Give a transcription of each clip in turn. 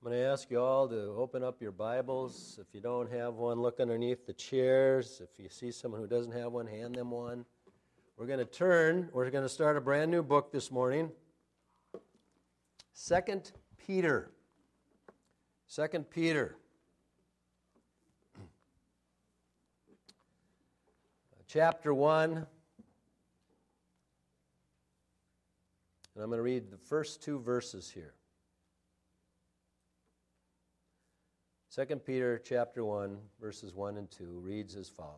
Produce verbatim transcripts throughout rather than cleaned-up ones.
I'm going to ask you all to open up your Bibles. If you don't have one, look underneath the chairs. If you see someone who doesn't have one, hand them one. We're going to turn, we're going to start a brand new book this morning. Second Peter. Second Peter. Chapter one. And I'm going to read the first two verses here. Second Peter chapter one, verses one and two, reads as follows.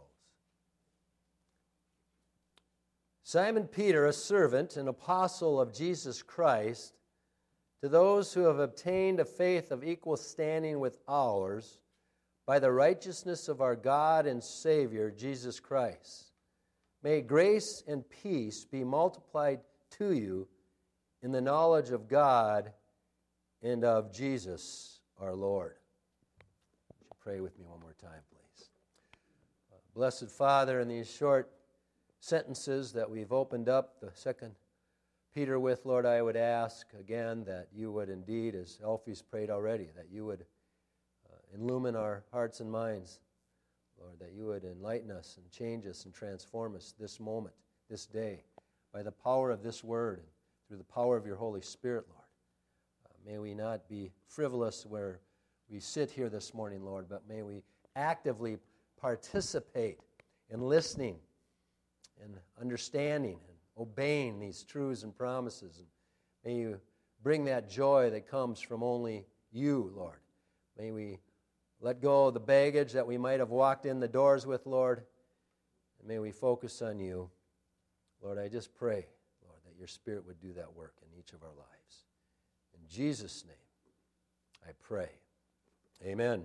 Simon Peter, a servant and apostle of Jesus Christ, to those who have obtained a faith of equal standing with ours, by the righteousness of our God and Savior, Jesus Christ. May grace and peace be multiplied to you in the knowledge of God and of Jesus our Lord. Would you pray with me one more time, please? Uh, Blessed Father, in these short sentences that we've opened up the Second Peter with, Lord, I would ask again that you would indeed, as Elfie's prayed already, that you would uh, illumine our hearts and minds, Lord, that you would enlighten us and change us and transform us this moment, this day, by the power of this word and through the power of your Holy Spirit, Lord. Uh, may we not be frivolous where we sit here this morning, Lord, but may we actively participate in listening and understanding and obeying these truths and promises. And may you bring that joy that comes from only you, Lord. May we let go of the baggage that we might have walked in the doors with, Lord, and may we focus on you. Lord, I just pray, Lord, that your Spirit would do that work in each of our lives. In Jesus' name, I pray. Amen.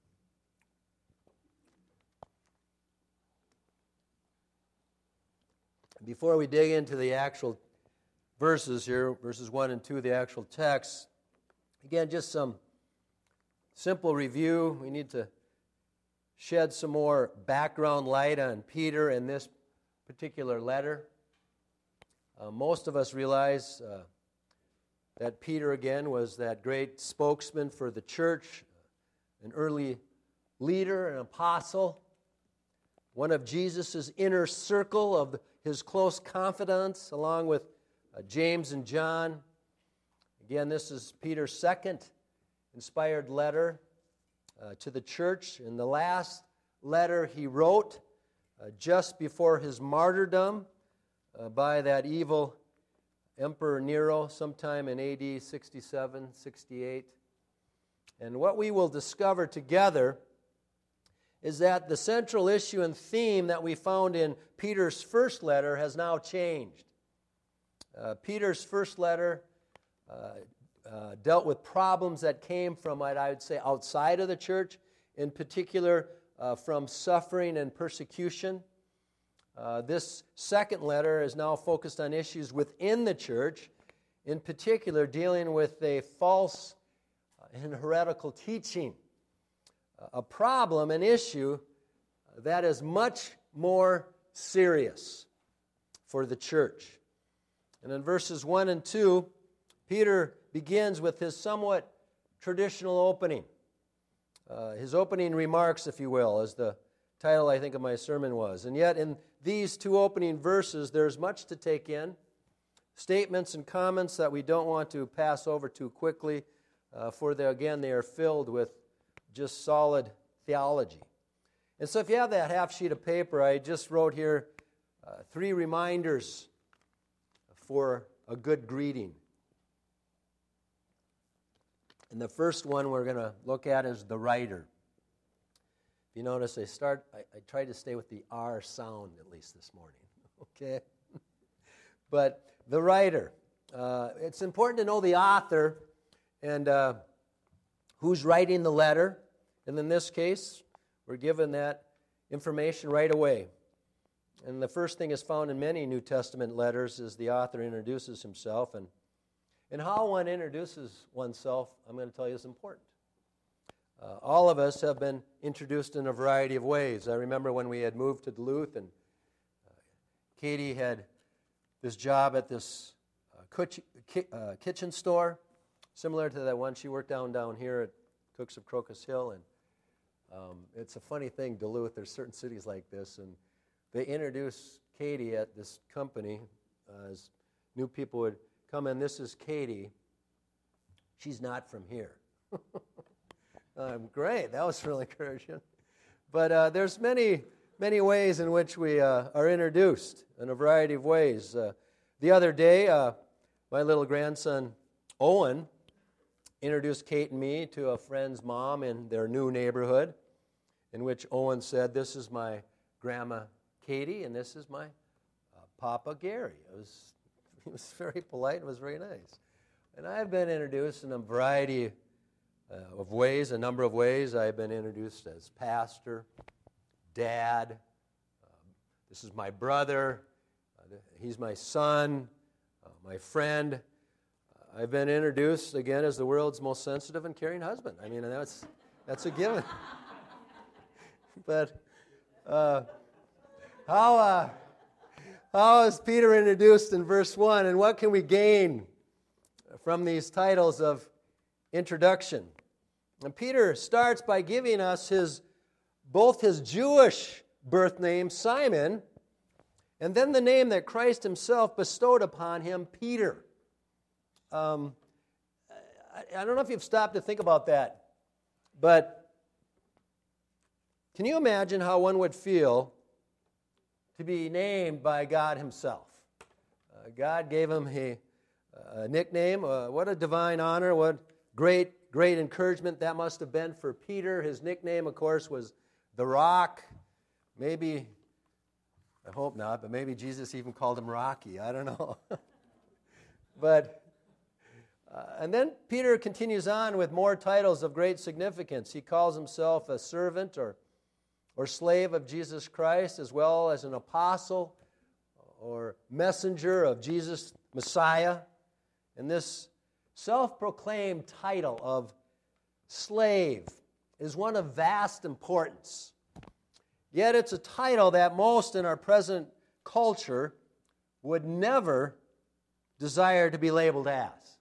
Before we dig into the actual verses here, verses one and two, the actual text, again, just some simple review. We need to shed some more background light on Peter and this particular letter. Uh, most of us realize uh, that Peter, again, was that great spokesman for the church, an early leader, an apostle, one of Jesus' inner circle of his close confidants, along with uh, James and John. Again, this is Peter's second inspired letter uh, to the church, and the last letter he wrote uh, just before his martyrdom uh, by that evil Emperor Nero sometime in A D sixty-seven, sixty-eight. And what we will discover together is that the central issue and theme that we found in Peter's first letter has now changed. Uh, Peter's first letter uh, uh, dealt with problems that came from, what I would say, outside of the church, in particular uh, from suffering and persecution. Uh, this second letter is now focused on issues within the church, in particular dealing with a false and heretical teaching. A problem, an issue that is much more serious for the church. And in verses one and two, Peter begins with his somewhat traditional opening. Uh, his opening remarks, if you will, as the title, I think, of my sermon was. And yet, in these two opening verses, there's much to take in. Statements and comments that we don't want to pass over too quickly, uh, for, they, again, they are filled with just solid theology. And so if you have that half sheet of paper, I just wrote here uh, three reminders for a good greeting. And the first one we're going to look at is the writer. If you notice, I start. I, I tried to stay with the R sound at least this morning. Okay? But the writer. Uh, it's important to know the author and uh, who's writing the letter. And in this case, we're given that information right away. And the first thing is found in many New Testament letters is the author introduces himself. And, and how one introduces oneself, I'm going to tell you, is important. Uh, all of us have been introduced in a variety of ways. I remember when we had moved to Duluth and uh, Katie had this job at this uh, kitchen, uh, kitchen store similar to that one she worked down down here at Cooks of Crocus Hill. And um, it's a funny thing, Duluth, there's certain cities like this, and they introduce Katie at this company uh, as new people would come in. This is Katie. She's not from here. um, great, that was really encouraging. But uh, there's many, many ways in which we uh, are introduced, in a variety of ways. Uh, the other day, uh, my little grandson, Owen, introduced Kate and me to a friend's mom in their new neighborhood, in which Owen said, "This is my Grandma Katie, and this is my uh, Papa Gary." It was, it was very polite. It was very nice. And I've been introduced in a variety uh, of ways, a number of ways. I've been introduced as pastor, dad. Um, this is my brother. Uh, he's my son, uh, my friend. Uh, I've been introduced, again, as the world's most sensitive and caring husband. I mean, that's, that's a given. But uh, how, uh, how is Peter introduced in verse one, and what can we gain from these titles of introduction? And Peter starts by giving us his both his Jewish birth name, Simon, and then the name that Christ himself bestowed upon him, Peter. Um, I, I don't know if you've stopped to think about that, but can you imagine how one would feel to be named by God himself? Uh, God gave him a A nickname. Uh, what a divine honor. What great, great encouragement that must have been for Peter. His nickname, of course, was the Rock. Maybe, I hope not, but maybe Jesus even called him Rocky. I don't know. but, uh, and then Peter continues on with more titles of great significance. He calls himself a servant or, or slave of Jesus Christ, as well as an apostle or messenger of Jesus, Messiah. And this self-proclaimed title of slave is one of vast importance. Yet it's a title that most in our present culture would never desire to be labeled as.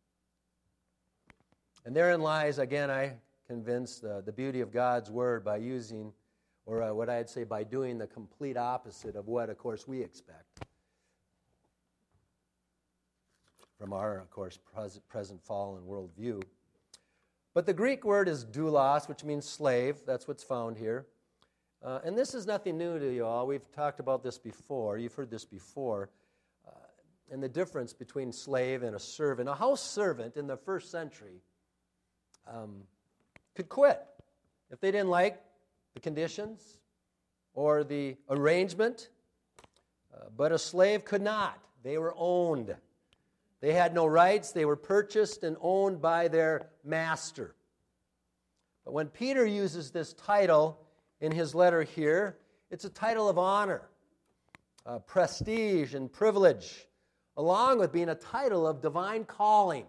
And therein lies, again, I convinced, uh, the beauty of God's Word by using, or uh, what I'd say by doing the complete opposite of what, of course, we expect from our, of course, present, present fallen worldview. But the Greek word is doulos, which means slave. That's what's found here. Uh, and this is nothing new to you all. We've talked about this before. You've heard this before. Uh, and the difference between slave and a servant. A house servant in the first century um, could quit if they didn't like the conditions or the arrangement. Uh, but a slave could not. They were owned. They had no rights. They were purchased and owned by their master. But when Peter uses this title in his letter here, it's a title of honor, uh, prestige, and privilege, along with being a title of divine calling.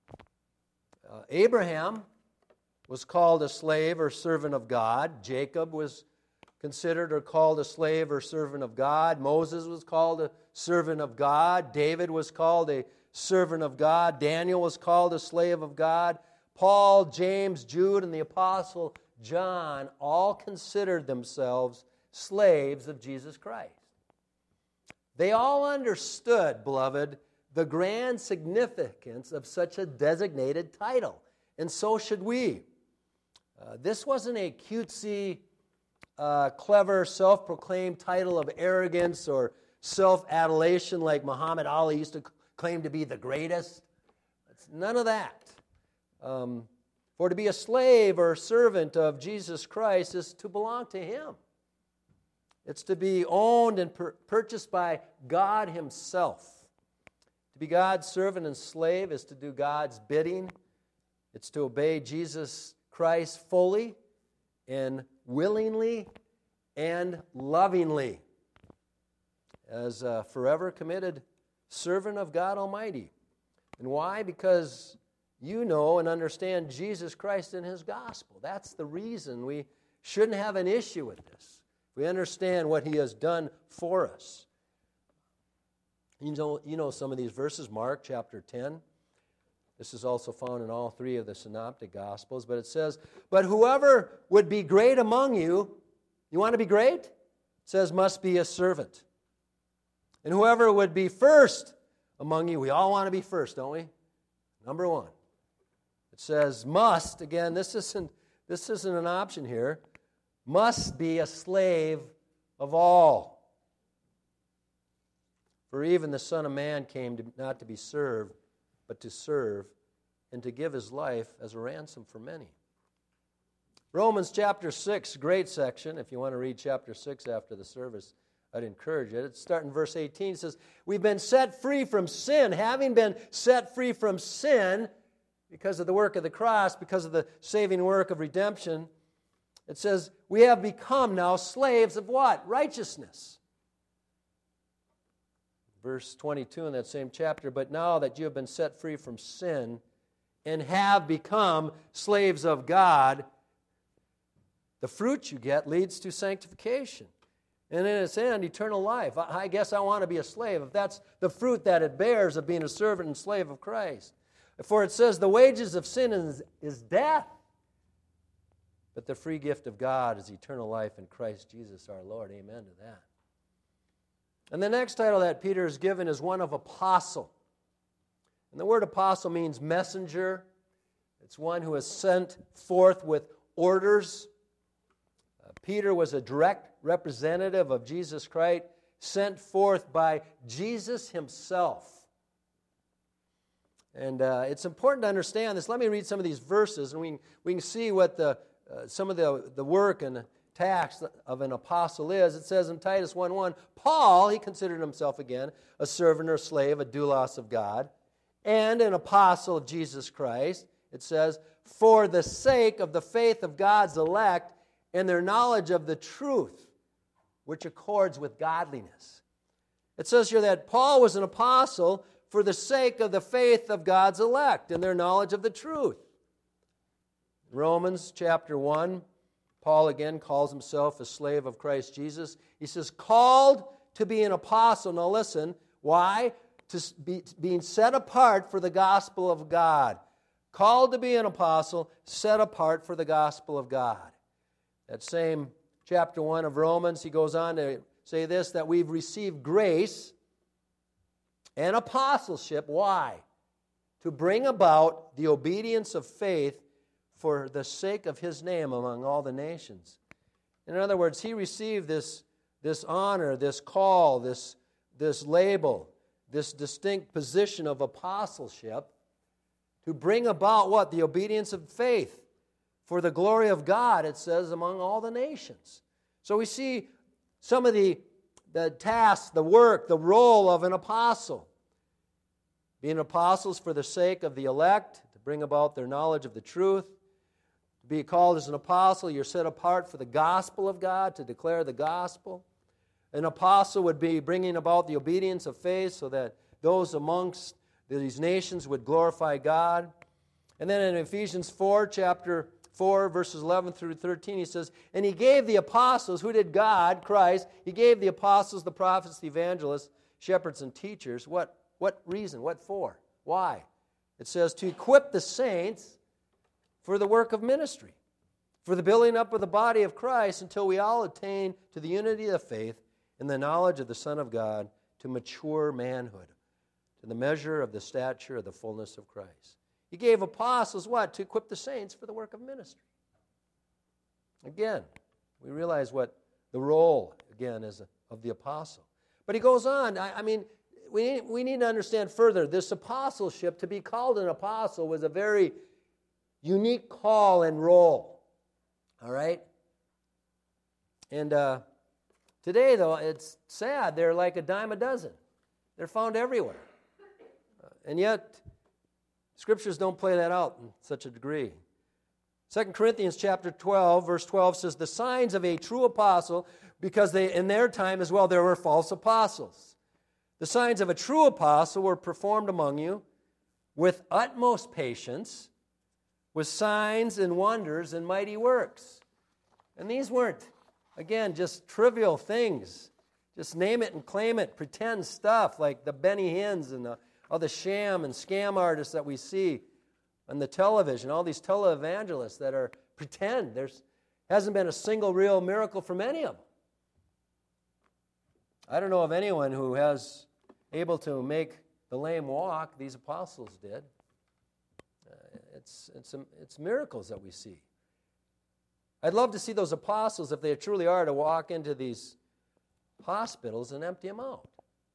Uh, Abraham was called a slave or servant of God. Jacob was considered or called a slave or servant of God. Moses was called a servant of God. David was called a servant of God. Daniel was called a slave of God. Paul, James, Jude, and the Apostle John all considered themselves slaves of Jesus Christ. They all understood, beloved, the grand significance of such a designated title, and so should we. Uh, this wasn't a cutesy, uh, clever, self-proclaimed title of arrogance or self-adulation like Muhammad Ali used to claim to be the greatest. It's none of that. Um, for to be a slave or servant of Jesus Christ is to belong to Him. It's to be owned and pur- purchased by God Himself. To be God's servant and slave is to do God's bidding. It's to obey Jesus Christ fully and willingly and lovingly as a forever committed servant of God Almighty. And why? Because you know and understand Jesus Christ and His gospel. That's the reason we shouldn't have an issue with this. We understand what He has done for us. You know, you know some of these verses, Mark chapter ten. This is also found in all three of the synoptic gospels, but it says, but whoever would be great among you, you want to be great? It says, must be a servant. And whoever would be first among you, we all want to be first, don't we? Number one. It says, must, again, this isn't, this isn't an option here, must be a slave of all. For even the Son of Man came to, not to be served, but to serve, and to give his life as a ransom for many. Romans chapter six, great section. If you want to read chapter six after the service, I'd encourage it. It's starting in verse eighteen. It says, we've been set free from sin. Having been set free from sin because of the work of the cross, because of the saving work of redemption, it says, we have become now slaves of what? Righteousness. Verse twenty-two in that same chapter, but now that you have been set free from sin and have become slaves of God, the fruit you get leads to sanctification. And in its end, eternal life. I, I guess I want to be a slave if that's the fruit that it bears of being a servant and slave of Christ. For it says, the wages of sin is, is death, but the free gift of God is eternal life in Christ Jesus our Lord. Amen to that. And the next title that Peter is given is one of apostle. And the word apostle means messenger. It's one who is sent forth with orders. Uh, Peter was a direct representative of Jesus Christ, sent forth by Jesus himself. And uh, it's important to understand this. Let me read some of these verses, and we can, we can see what the uh, some of the, the work and task of an apostle is. It says in Titus one one, Paul, he considered himself again a servant or slave, a doulos of God, and an apostle of Jesus Christ. It says, for the sake of the faith of God's elect and their knowledge of the truth, which accords with godliness. It says here that Paul was an apostle for the sake of the faith of God's elect and their knowledge of the truth. Romans chapter one, Paul again calls himself a slave of Christ Jesus. He says, called to be an apostle. Now listen, why? To be being set apart for the gospel of God. Called to be an apostle, set apart for the gospel of God. That same chapter one of Romans, he goes on to say this, that we've received grace and apostleship. Why? To bring about the obedience of faith for the sake of his name among all the nations. In other words, he received this, this honor, this call, this, this label, this distinct position of apostleship to bring about what? The obedience of faith for the glory of God, it says, among all the nations. So we see some of the, the tasks, the work, the role of an apostle. Being apostles for the sake of the elect, to bring about their knowledge of the truth. To be called as an apostle, you're set apart for the gospel of God, to declare the gospel. An apostle would be bringing about the obedience of faith so that those amongst these nations would glorify God. And then in Ephesians four, chapter four, verses eleven through thirteen, he says, and he gave the apostles, who did God, Christ, he gave the apostles, the prophets, the evangelists, shepherds, and teachers. What, what reason? What for? Why? It says to equip the saints for the work of ministry, for the building up of the body of Christ until we all attain to the unity of faith and the knowledge of the Son of God, to mature manhood, to the measure of the stature of the fullness of Christ. He gave apostles what? To equip the saints for the work of ministry. Again, we realize what the role, again, is of the apostle. But he goes on, I, I mean, we, we need to understand further, this apostleship, to be called an apostle was a very unique call and role. All right? And uh, today, though, it's sad. They're like a dime a dozen. They're found everywhere. Uh, and yet, Scriptures don't play that out in such a degree. Second Corinthians chapter twelve, verse twelve says, the signs of a true apostle, because they in their time as well there were false apostles. The signs of a true apostle were performed among you with utmost patience, with signs and wonders and mighty works. And these weren't, again, just trivial things. Just name it and claim it, pretend stuff like the Benny Hinns and the, all the sham and scam artists that we see on the television, all these televangelists that are pretend. There's hasn't been a single real miracle from any of them. I don't know of anyone who has able to make the lame walk. These apostles did. Uh, it's, it's, it's miracles that we see. I'd love to see those apostles, if they truly are, to walk into these hospitals and empty them out.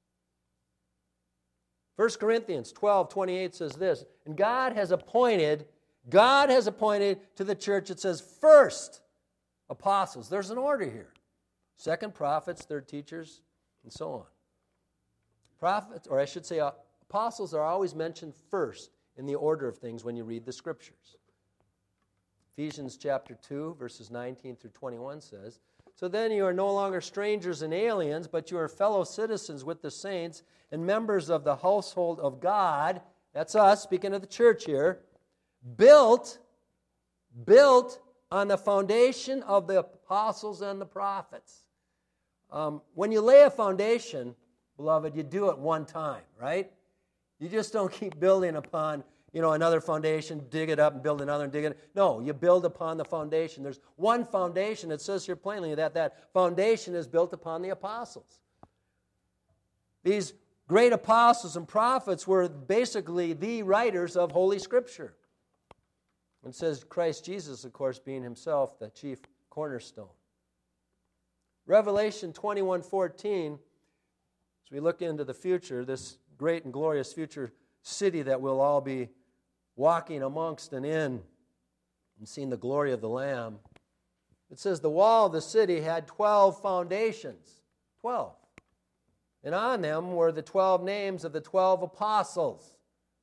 First Corinthians twelve twenty-eight says this, and God has appointed, God has appointed to the church, it says, first apostles. There's an order here. Second prophets, third teachers, and so on. Prophets, or I should say, uh, apostles are always mentioned first in the order of things when you read the Scriptures. Ephesians chapter two, verses nineteen through twenty-one says, so then you are no longer strangers and aliens, but you are fellow citizens with the saints and members of the household of God. That's us, speaking of the church here. Built, built on the foundation of the apostles and the prophets. Um, when you lay a foundation, beloved, you do it one time, right? You just don't keep building upon, you know, another foundation, dig it up and build another and dig it. No, you build upon the foundation. There's one foundation. It says here plainly that that foundation is built upon the apostles. These great apostles and prophets were basically the writers of Holy Scripture. It says Christ Jesus, of course, being himself the chief cornerstone. Revelation twenty-one fourteen, as we look into the future, this great and glorious future city that we'll all be walking amongst and in and seeing the glory of the Lamb. It says the wall of the city had twelve foundations. Twelve. And on them were the twelve names of the twelve apostles.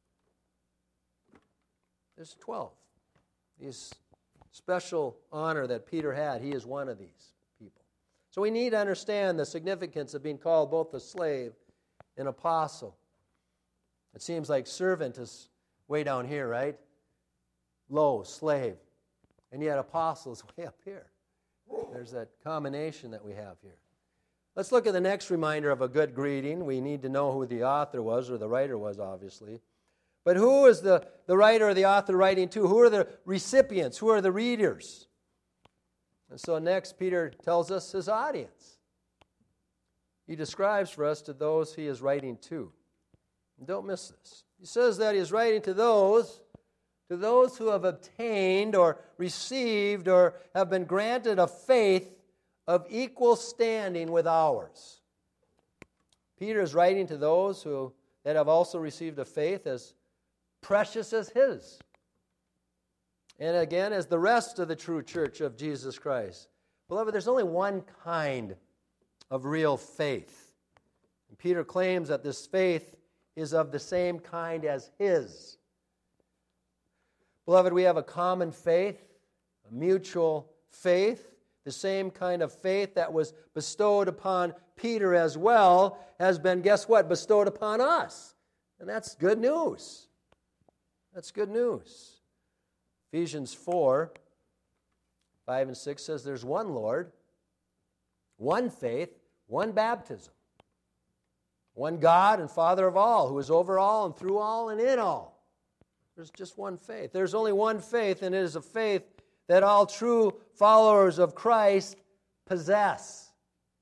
There's twelve. This special honor that Peter had, he is one of these people. So we need to understand the significance of being called both a slave and apostle. It seems like servant is way down here, right? Low, slave. And yet apostle is way up here. There's that combination that we have here. Let's look at the next reminder of a good greeting. We need to know who the author was, or the writer was, obviously. But who is the, the writer or the author writing to? Who are the recipients? Who are the readers? And so next, Peter tells us his audience. He describes for us to those he is writing to. And don't miss this. He says that he is writing to those, to those who have obtained or received or have been granted a faith of equal standing with ours. Peter is writing to those who that have also received a faith as precious as his. And again, as the rest of the true church of Jesus Christ. Beloved, there's only one kind of real faith. And Peter claims that this faith is of the same kind as his. Beloved, we have a common faith, a mutual faith, the same kind of faith that was bestowed upon Peter as well has been, guess what, bestowed upon us. And that's good news. That's good news. Ephesians four, five and six says there's one Lord, one faith, one baptism, one God and Father of all, who is over all and through all and in all. There's just one faith. There's only one faith, and it is a faith that all true followers of Christ possess.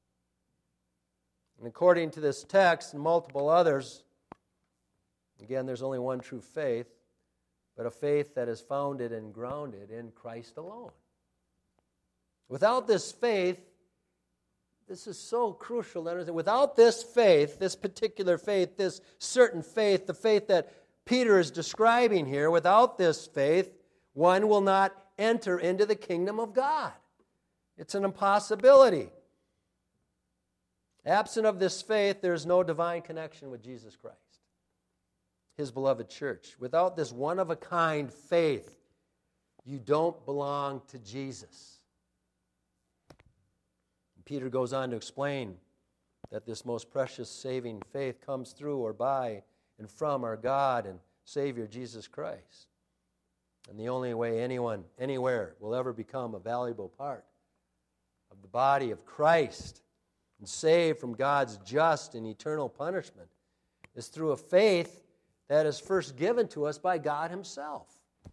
And according to this text and multiple others, again, there's only one true faith, but a faith that is founded and grounded in Christ alone. Without this faith, this is so crucial to understand. Without this faith, this particular faith, this certain faith, the faith that Peter is describing here, without this faith, one will not enter into the kingdom of God. It's an impossibility. Absent of this faith, there is no divine connection with Jesus Christ, his beloved church. Without this one-of-a-kind faith, you don't belong to Jesus. And Peter goes on to explain that this most precious saving faith comes through or by and from our God and Savior Jesus Christ. And the only way anyone, anywhere, will ever become a valuable part of the body of Christ and saved from God's just and eternal punishment is through a faith that is first given to us by God himself.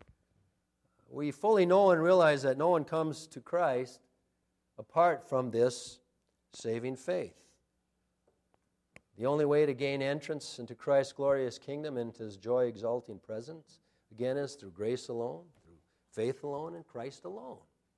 we fully know and realize that no one comes to Christ apart from this saving faith. The only way to gain entrance into Christ's glorious kingdom, into His joy-exalting presence, again, is through grace alone, through faith alone, and Christ alone.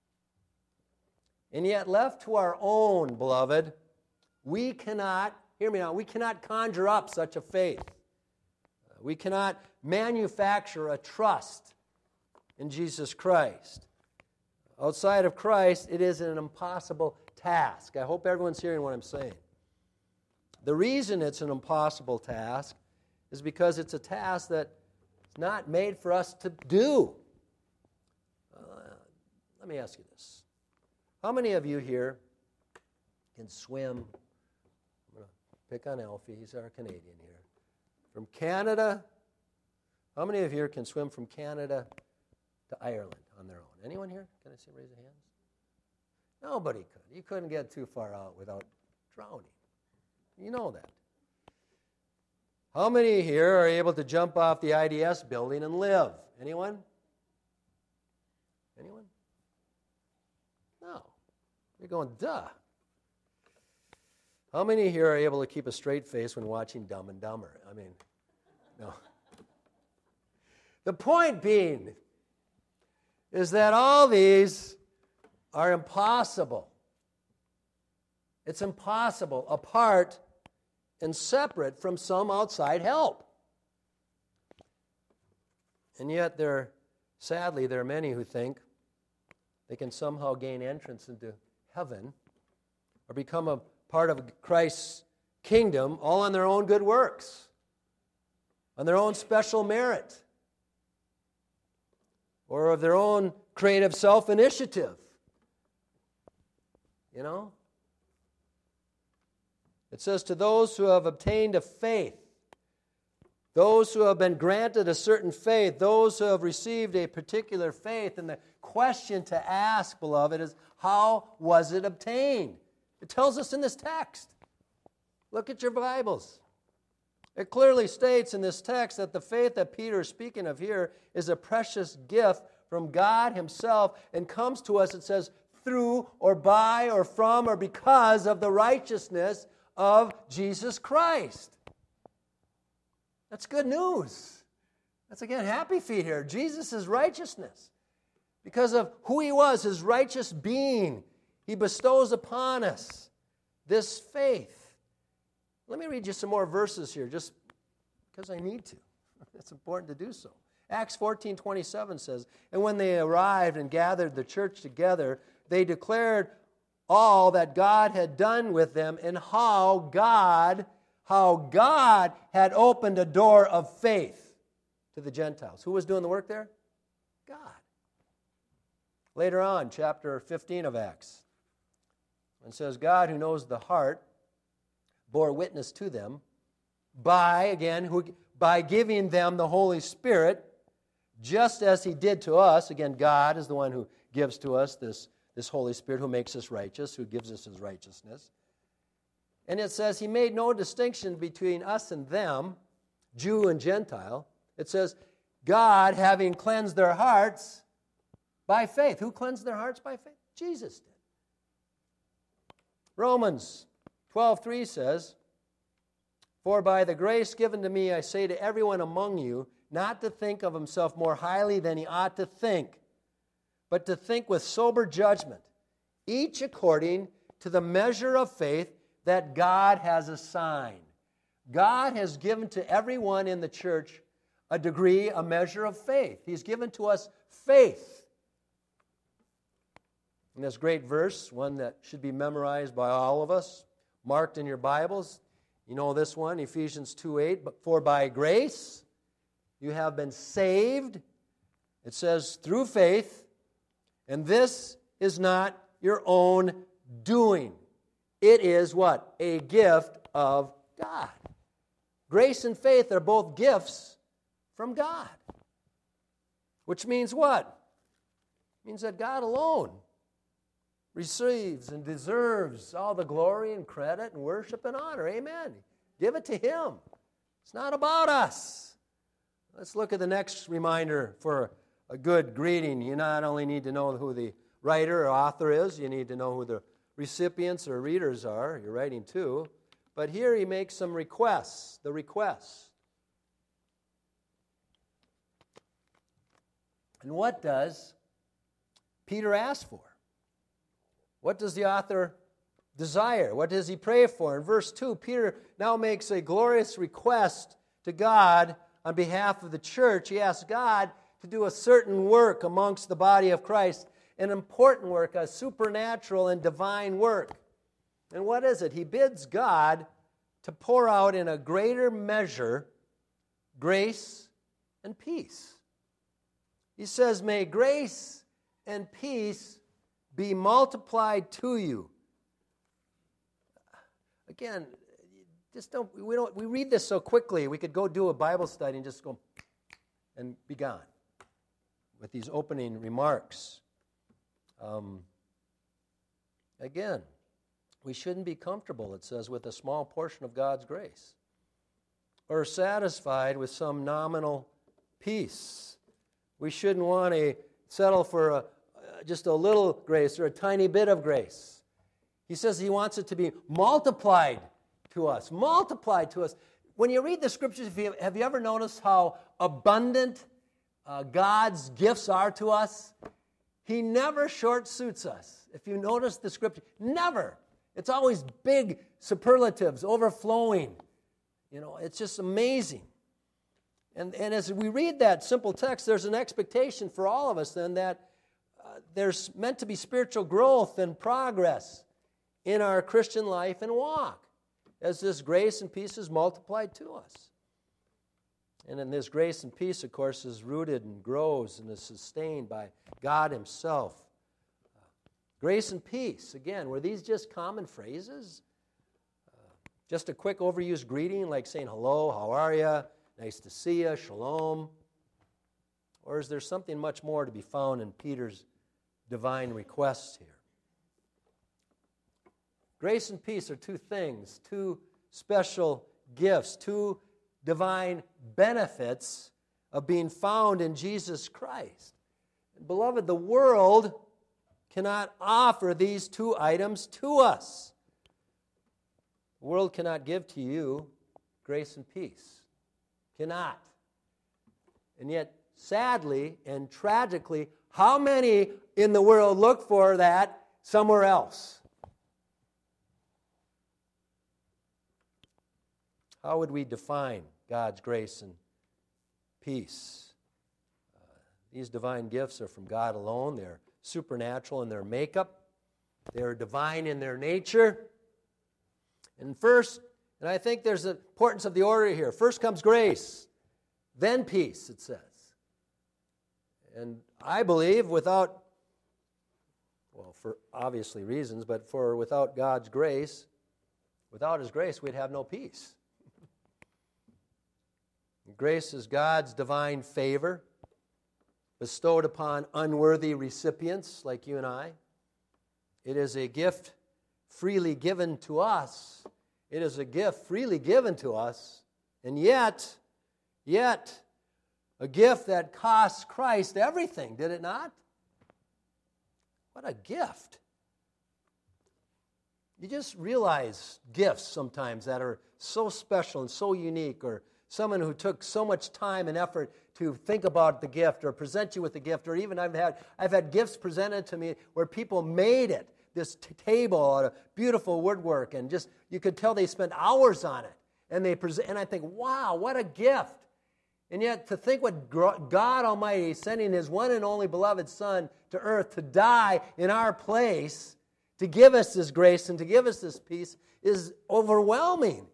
And yet, left to our own, beloved, we cannot, hear me now, we cannot conjure up such a faith. We cannot manufacture a trust in Jesus Christ. Outside of Christ, it is an impossible task. I hope everyone's hearing what I'm saying. The reason it's an impossible task is because it's a task that's not made for us to do. Uh, let me ask you this. How many of you here can swim? I'm going to pick on Alfie. He's our Canadian here. From Canada, how many of you here can swim from Canada to Ireland on their own? Anyone here? Can I see raise a hand? Nobody could. You couldn't get too far out without drowning. You know that. How many here are able to jump off the I D S building and live? Anyone? Anyone? No. You're going, duh. How many here are able to keep a straight face when watching Dumb and Dumber? I mean, no. The point being is that all these are impossible. It's impossible apart and separate from some outside help. And yet there, sadly, there are many who think they can somehow gain entrance into heaven or become a part of Christ's kingdom all on their own good works, on their own special merit, or of their own creative self-initiative. You know? It says, to those who have obtained a faith, those who have been granted a certain faith, those who have received a particular faith. And the question to ask, beloved, is how was it obtained? It tells us in this text. Look at your Bibles. It clearly states in this text that the faith that Peter is speaking of here is a precious gift from God Himself and comes to us, it says, through or by or from or because of the righteousness of Jesus Christ. That's good news. That's, again, happy feet here. Jesus' righteousness. Because of who He was, His righteous being, He bestows upon us this faith. Let me read you some more verses here, just because I need to. It's important to do so. Acts fourteen twenty-seven says, and when they arrived and gathered the church together, they declared all that God had done with them and how God, how God had opened a door of faith to the Gentiles. Who was doing the work there? God. Later on, chapter fifteen of Acts, it says, God, who knows the heart, bore witness to them by, again, who, by giving them the Holy Spirit, just as He did to us. Again, God is the one who gives to us this, this Holy Spirit, who makes us righteous, who gives us His righteousness. And it says He made no distinction between us and them, Jew and Gentile. It says, God, having cleansed their hearts by faith. Who cleansed their hearts by faith? Jesus did. Romans twelve three says, for by the grace given to me, I say to everyone among you, not to think of himself more highly than he ought to think, but to think with sober judgment, each according to the measure of faith that God has assigned. God has given to everyone in the church a degree, a measure of faith. He's given to us faith. In this great verse, one that should be memorized by all of us, marked in your Bibles, you know this one, Ephesians two eight, but for by grace you have been saved, it says, through faith, and this is not your own doing. It is what? A gift of God. Grace and faith are both gifts from God. Which means what? It means that God alone receives and deserves all the glory and credit and worship and honor. Amen. Give it to Him. It's not about us. Let's look at the next reminder for a good greeting, you not only need to know who the writer or author is, you need to know who the recipients or readers are. You're writing to. But here he makes some requests, the requests. And what does Peter ask for? What does the author desire? What does he pray for? In verse two, Peter now makes a glorious request to God on behalf of the church. He asks God to do a certain work amongst the body of Christ, an important work, a supernatural and divine work. And what is it? He bids God to pour out in a greater measure grace and peace. He says, may grace and peace be multiplied to you. Again, just don't we don't we read this so quickly. We could go do a Bible study and just go and be gone with these opening remarks. Um, again, we shouldn't be comfortable, it says, with a small portion of God's grace, or satisfied with some nominal peace. We shouldn't want to settle for a, just a little grace or a tiny bit of grace. He says he wants it to be multiplied to us, multiplied to us. When you read the scriptures, have you, have you ever noticed how abundant uh, God's gifts are to us? He never short suits us. If you notice the scripture, never. It's always big superlatives, overflowing. You know, it's just amazing. And, and as we read that simple text, there's an expectation for all of us then that uh, there's meant to be spiritual growth and progress in our Christian life and walk as this grace and peace is multiplied to us. And in this grace and peace, of course, is rooted and grows and is sustained by God Himself. Uh, grace and peace, again, were these just common phrases? Uh, just a quick overused greeting like saying hello, how are you? Nice to see you, shalom. Or is there something much more to be found in Peter's divine requests here? Grace and peace are two things, two special gifts, two divine benefits of being found in Jesus Christ. And beloved, the world cannot offer these two items to us. The world cannot give to you grace and peace. Cannot. And yet, sadly and tragically, how many in the world look for that somewhere else? How would we define God's grace and peace? Uh, these divine gifts are from God alone. They're supernatural in their makeup. They're divine in their nature. And first, and I think there's an importance of the order here. First comes grace, then peace, it says. And I believe without, well, for obviously reasons, but for without God's grace, without His grace, we'd have no peace. Grace is God's divine favor bestowed upon unworthy recipients like you and I. It is a gift freely given to us. It is a gift freely given to us, and yet, yet, a gift that costs Christ everything, did it not? What a gift. You just realize gifts sometimes that are so special and so unique, or someone who took so much time and effort to think about the gift or present you with the gift, or even I've had I've had gifts presented to me where people made it. This t- table out of beautiful woodwork, and just you could tell they spent hours on it. And they present, and I think, wow, what a gift! And yet, to think what God Almighty sending His one and only beloved Son to earth to die in our place, to give us this grace and to give us this peace, is overwhelming.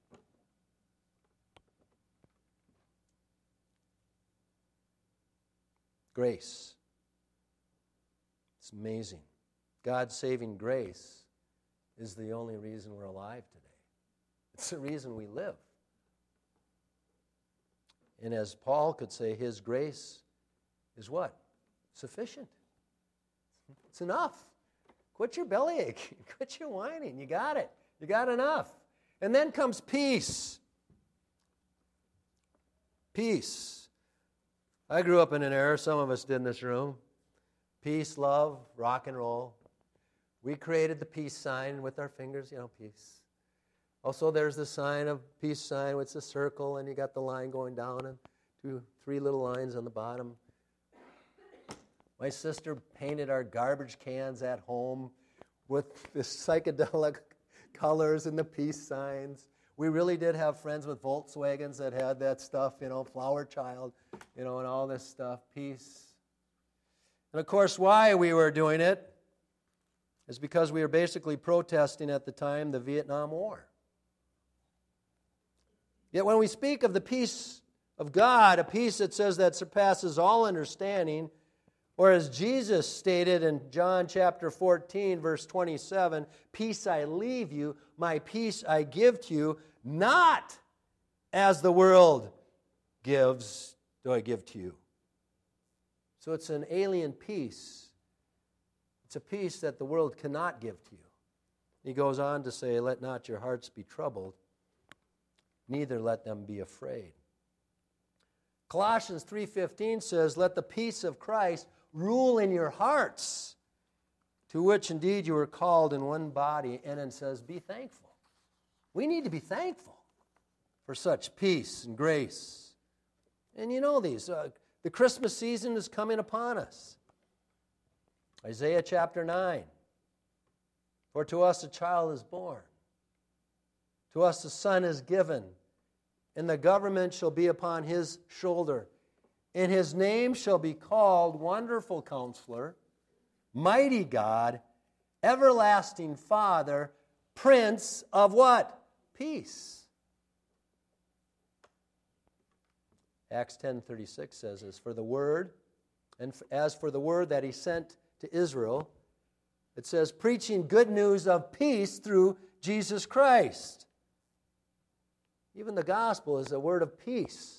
Grace. It's amazing. God's saving grace is the only reason we're alive today. It's the reason we live. And as Paul could say, His grace is what? Sufficient. It's enough. Quit your bellyache. Quit your whining. You got it. You got enough. And then comes peace. Peace. I grew up in an era, some of us did in this room, peace, love, rock and roll. We created the peace sign with our fingers, you know, peace. Also, there's the sign of peace sign, it's a circle, and you got the line going down, and two, three little lines on the bottom. My sister painted our garbage cans at home with the psychedelic colors and the peace signs. We really did have friends with Volkswagens that had that stuff, you know, flower child, you know, and all this stuff, peace. And of course, why we were doing it is because we were basically protesting at the time the Vietnam War. Yet when we speak of the peace of God, a peace that says that surpasses all understanding, or as Jesus stated in John chapter fourteen, verse twenty-seven, peace I leave you, my peace I give to you, not as the world gives, do I give to you. So it's an alien peace. It's a peace that the world cannot give to you. He goes on to say, let not your hearts be troubled, neither let them be afraid. Colossians three fifteen says, let the peace of Christ rule in your hearts, to which indeed you were called in one body. And it says, be thankful. We need to be thankful for such peace and grace. And you know these. Uh, the Christmas season is coming upon us. Isaiah chapter nine. For to us a child is born. To us a son is given. And the government shall be upon his shoulder. And his name shall be called Wonderful Counselor, Mighty God, Everlasting Father, Prince of what? Peace. Acts ten thirty-six says this, for the word, and as for the word that he sent to Israel, it says, preaching good news of peace through Jesus Christ. Even the gospel is a word of peace.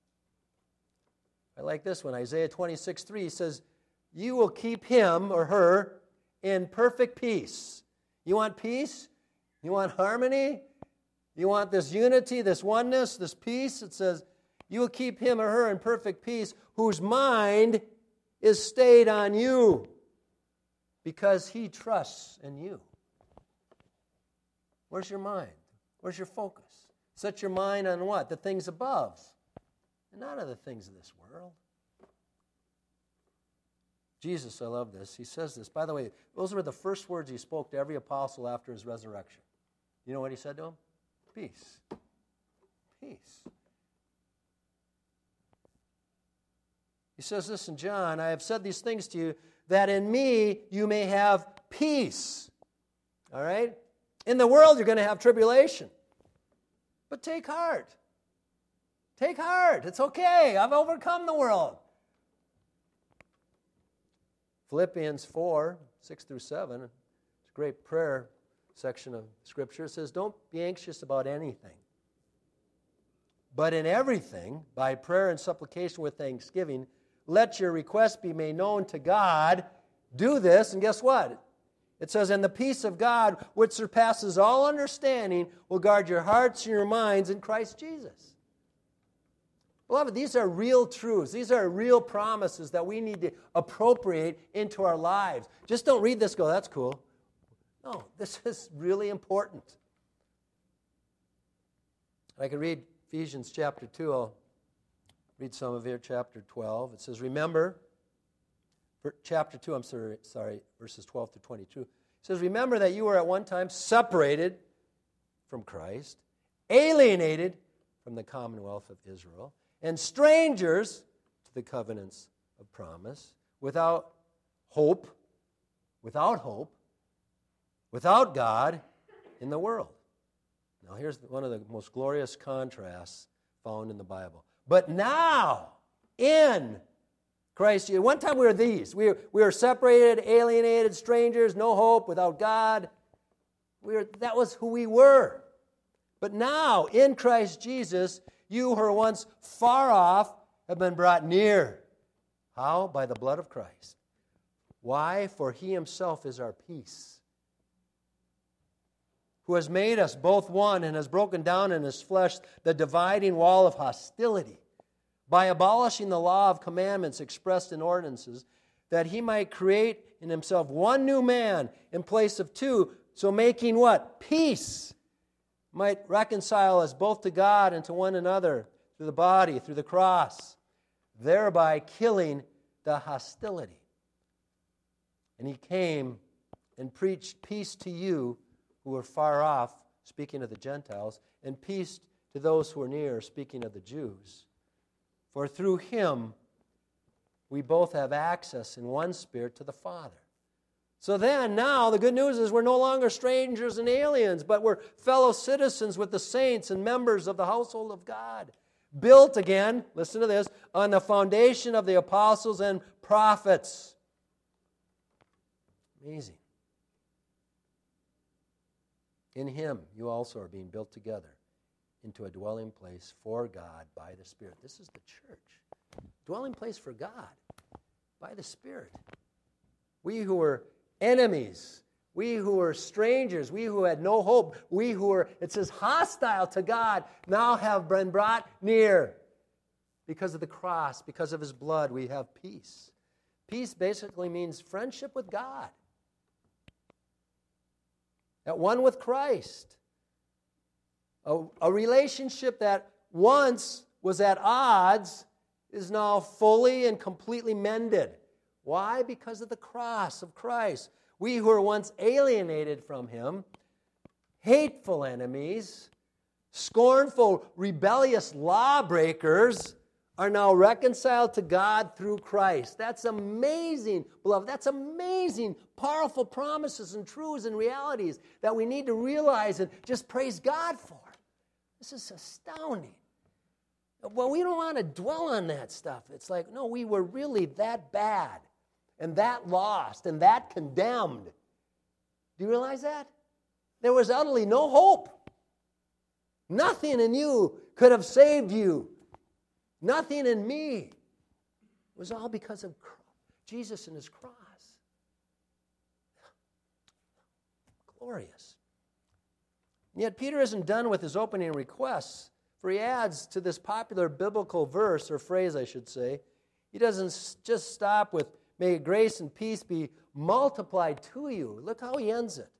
I like this one, Isaiah twenty-six three, he says, you will keep him or her in perfect peace. You want peace? You want harmony? You want this unity, this oneness, this peace? It says, you will keep him or her in perfect peace, whose mind is stayed on you, because he trusts in you. Where's your mind? Where's your focus? Set your mind on what? The things above, and not on the things of this world. Jesus, I love this. He says this. By the way, those were the first words he spoke to every apostle after his resurrection. You know what he said to them? Peace. Peace. He says this in John, I have said these things to you, that in me you may have peace. All right? In the world you're going to have tribulation. But take heart. Take heart. It's okay. I've overcome the world. Philippians four, six through seven, it's a great prayer section of Scripture. It says, don't be anxious about anything, but in everything, by prayer and supplication with thanksgiving, let your requests be made known to God. Do this, and guess what? It says, and the peace of God, which surpasses all understanding, will guard your hearts and your minds in Christ Jesus. Beloved, these are real truths. These are real promises that we need to appropriate into our lives. Just don't read this and go, that's cool. No, this is really important. I can read Ephesians chapter two. I'll read some of it, chapter twelve. It says, remember, chapter two, I'm sorry, sorry, verses twelve to twenty-two. It says, remember that you were at one time separated from Christ, alienated from the commonwealth of Israel, and strangers to the covenants of promise, without hope, without hope, without God in the world. Now here's one of the most glorious contrasts found in the Bible. But now, in Christ Jesus. One time we were these. We were, we were separated, alienated, strangers, no hope, without God. We were, that was who we were. But now, in Christ Jesus, you who were once far off have been brought near. How? By the blood of Christ. Why? For he himself is our peace, who has made us both one and has broken down in his flesh the dividing wall of hostility by abolishing the law of commandments expressed in ordinances, that he might create in himself one new man in place of two, so making what? Peace. Might reconcile us both to God and to one another through the body, through the cross, thereby killing the hostility. And he came and preached peace to you who were far off, speaking of the Gentiles, and peace to those who are near, speaking of the Jews. For through him we both have access in one Spirit to the Father. So then, now, the good news is we're no longer strangers and aliens, but we're fellow citizens with the saints and members of the household of God. Built again, listen to this, on the foundation of the apostles and prophets. Amazing. In him, you also are being built together into a dwelling place for God by the Spirit. This is the church. Dwelling place for God by the Spirit. We who were enemies, we who were strangers, we who had no hope, we who were, it says, hostile to God, now have been brought near. Because of the cross, because of his blood, we have peace. Peace basically means friendship with God. At one with Christ. A, a relationship that once was at odds is now fully and completely mended. Why? Because of the cross of Christ. We who were once alienated from him, hateful enemies, scornful, rebellious lawbreakers, are now reconciled to God through Christ. That's amazing, beloved. That's amazing, powerful promises and truths and realities that we need to realize and just praise God for. This is astounding. Well, we don't want to dwell on that stuff. It's like, no, we were really that bad and that lost and that condemned. Do you realize that? There was utterly no hope. Nothing in you could have saved you. Nothing in me. It was all because of Jesus and his cross. Glorious. And yet Peter isn't done with his opening requests, for he adds to this popular biblical verse, or phrase I should say, he doesn't just stop with, may grace and peace be multiplied to you. Look how he ends it.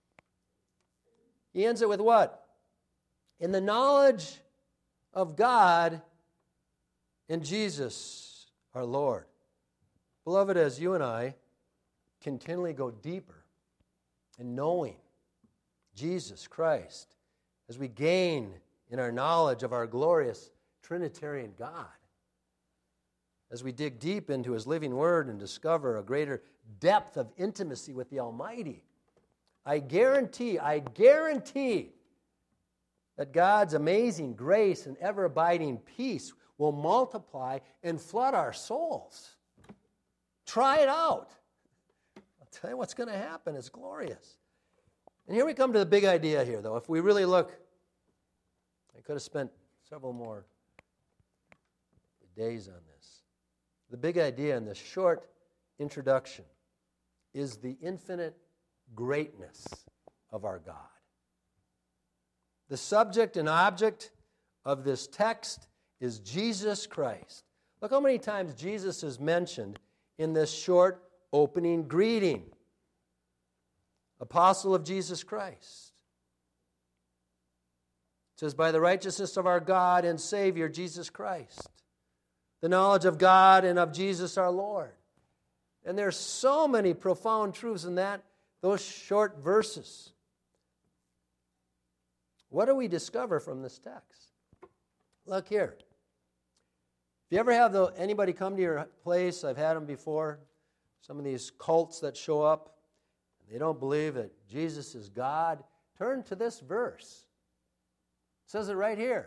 He ends it with what? In the knowledge of God and Jesus, our Lord. Beloved, as you and I continually go deeper in knowing Jesus Christ, as we gain in our knowledge of our glorious Trinitarian God, as we dig deep into his living word and discover a greater depth of intimacy with the Almighty, I guarantee, I guarantee that God's amazing grace and ever-abiding peace will multiply and flood our souls. Try it out. I'll tell you what's going to happen. It's glorious. And here we come to the big idea here, though. If we really look, I could have spent several more days on this. The big idea in this short introduction is the infinite greatness of our God. The subject and object of this text is Jesus Christ. Look how many times Jesus is mentioned in this short opening greeting. Apostle of Jesus Christ. It says, by the righteousness of our God and Savior, Jesus Christ. The knowledge of God and of Jesus our Lord. And there's so many profound truths in that, those short verses. What do we discover from this text? Look here. If you ever have the, anybody come to your place, I've had them before, some of these cults that show up, and they don't believe that Jesus is God, turn to this verse. It says it right here.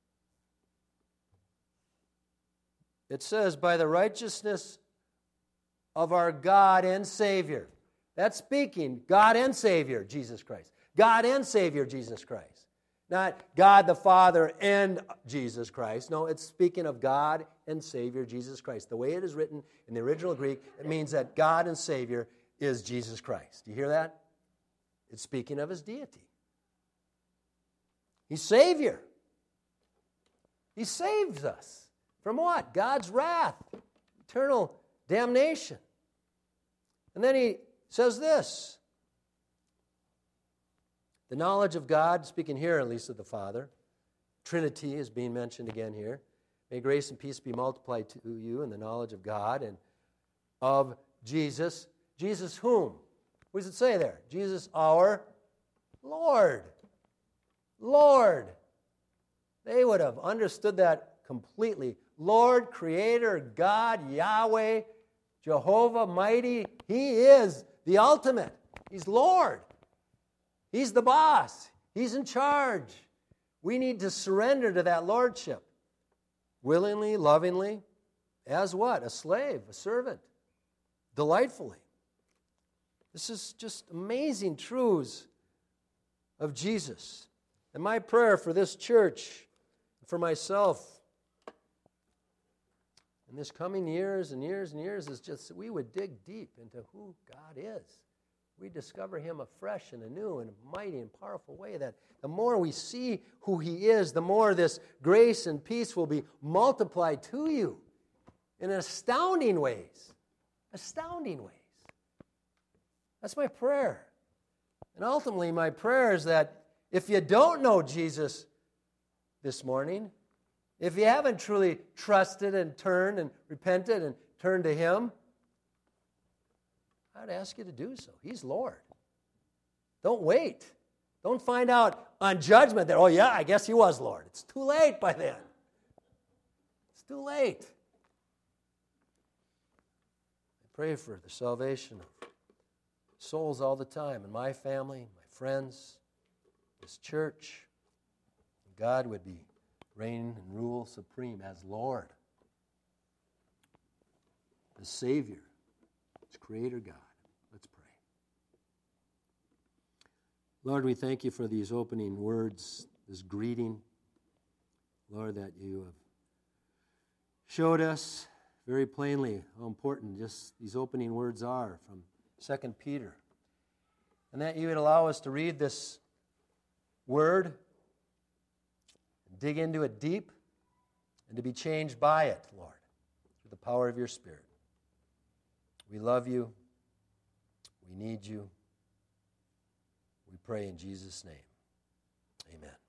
It says, by the righteousness of our God and Savior. That's speaking God and Savior, Jesus Christ. God and Savior, Jesus Christ. Not God the Father and Jesus Christ. No, it's speaking of God and Savior, Jesus Christ. The way it is written in the original Greek, it means that God and Savior is Jesus Christ. Do you hear that? It's speaking of his deity. He's Savior. He saves us. From what? God's wrath, eternal damnation. And then he says this, the knowledge of God, speaking here at least of the Father, Trinity is being mentioned again here. May grace and peace be multiplied to you in the knowledge of God and of Jesus. Jesus whom? What does it say there? Jesus our Lord. Lord. They would have understood that completely. Lord, Creator, God, Yahweh, Jehovah, mighty. He is the ultimate. He's Lord. He's the boss. He's in charge. We need to surrender to that lordship. Willingly, lovingly, as what? A slave, a servant. Delightfully. This is just amazing truths of Jesus. And my prayer for this church, for myself, in this coming years and years and years is just that we would dig deep into who God is. We discover Him afresh and anew in a mighty and powerful way, that the more we see who He is, the more this grace and peace will be multiplied to you in astounding ways. Astounding ways. That's my prayer. And ultimately, my prayer is that if you don't know Jesus this morning, if you haven't truly trusted and turned and repented and turned to Him, I'd ask you to do so. He's Lord. Don't wait. Don't find out on judgment that, oh yeah, I guess He was Lord. It's too late by then. It's too late. I pray for the salvation of souls all the time in my family, my friends, this church. God would be reign and rule supreme as Lord, the Savior, as Creator God. Let's pray. Lord, we thank You for these opening words, this greeting. Lord, that You have showed us very plainly how important just these opening words are from Second Peter. And that You would allow us to read this word, dig into it deep, and to be changed by it, Lord, through the power of Your Spirit. We love You. We need You. We pray in Jesus' name. Amen.